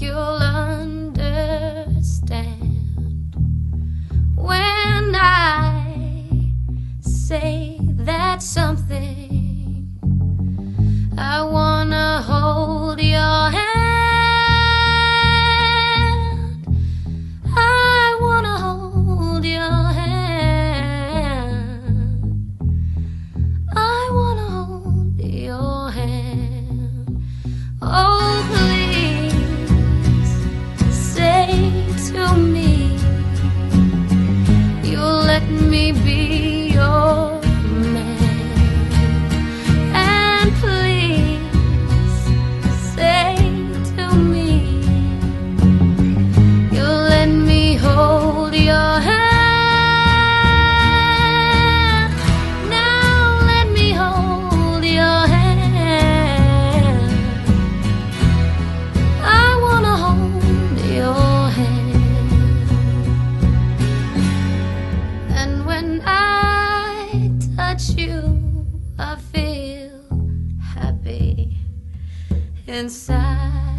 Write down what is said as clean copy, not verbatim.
you'll understand when I say that something. I wanna hold your hand. I wanna hold your hand. I wanna hold your hand. Oh, please say to me you'll let me be your man. And please say to me you'll let me hold your hand. Now let me hold your hand. I wanna hold your hand. And when I touch you, I feel happy inside.